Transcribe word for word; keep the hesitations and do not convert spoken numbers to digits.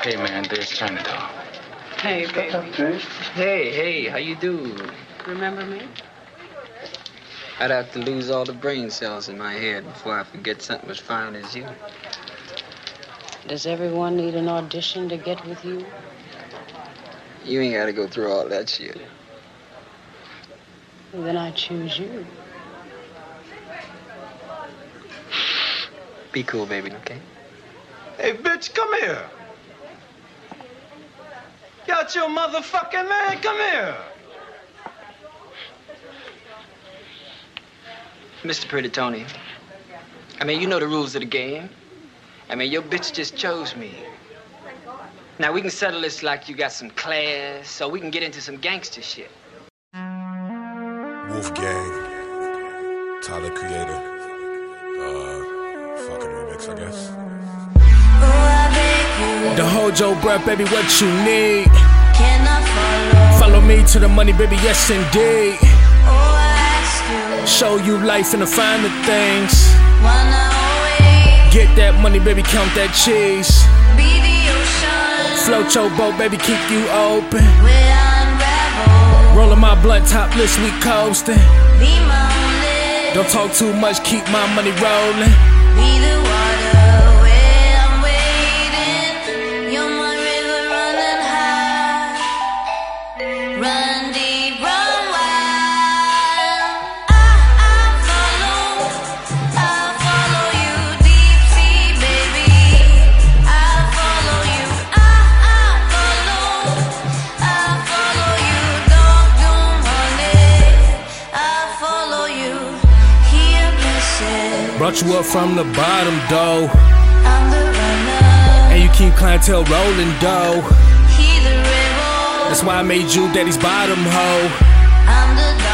Hey, man, there's Chinatown. Hey, baby. Hey, hey, how you do? Remember me? I'd have to lose all the brain cells in my head before I forget something as fine as you. Does everyone need an audition to get with you? You ain't gotta go through all that shit. Well, then I choose you. Be cool, baby, okay? Hey, bitch, come here. Got your motherfucking man, come here. Mister Pretty Tony, I mean, you know the rules of the game. I mean, your bitch just chose me. Now, we can settle this like you got some class, so we can get into some gangster shit. Wolfgang, Tyler Creator, uh, fucking remix, I guess. The hold your breath, baby, what you need? Can I follow? Follow me to the money, baby, yes indeed. Oh, I ask you. Show you life and the finer things. Get that money, baby, count that cheese. Be the ocean. Float your boat, baby, keep you open. We're unraveled. Rolling my blunt, topless, we coasting. Be my only. Don't talk too much, keep my money rolling. Be the water. Brought you up from the bottom, though. I'm the runner. And you keep clientele rolling, though. He the rebel. That's why I made you daddy's bottom hoe. I'm the